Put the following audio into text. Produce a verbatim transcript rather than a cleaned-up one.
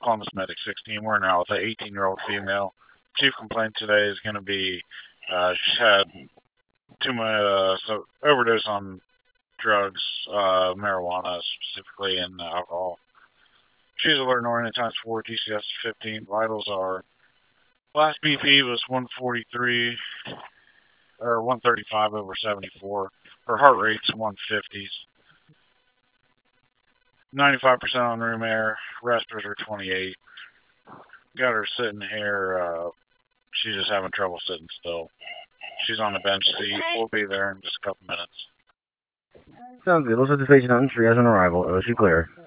Columbus Medic sixteen. We're now with an eighteen-year-old female. Chief complaint today is going to be uh, she's had too much uh, so overdose on drugs, uh, marijuana specifically, and alcohol. She's alert and oriented times four, T C S fifteen. Vitals are last B P was one forty-three or one thirty-five over seventy-four. Her heart rate's one fifties. ninety-five percent on room air. Respiratory are twenty-eight. Got her sitting here. Uh, she's just having trouble sitting still. She's on the bench seat. We'll be there in just a couple minutes. Sounds good. Looks like the patient on triage on arrival. O C clear.